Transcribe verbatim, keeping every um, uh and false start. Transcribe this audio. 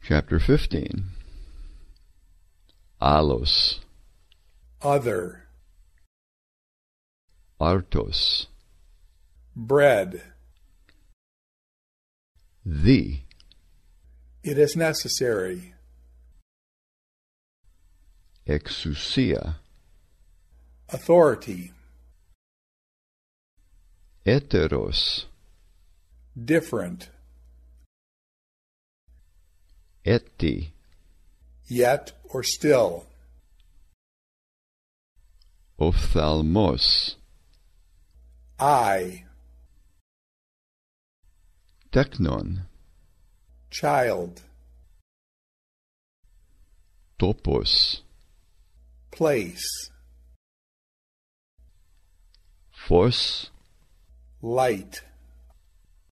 Chapter fifteen. Allos. Other. Artos. Bread. The. It is necessary. Exousia. Authority. Heteros. Different. Eti. Yet or still. Ophthalmos. I. Teknon. Child. Topos. Place. Phos. Light.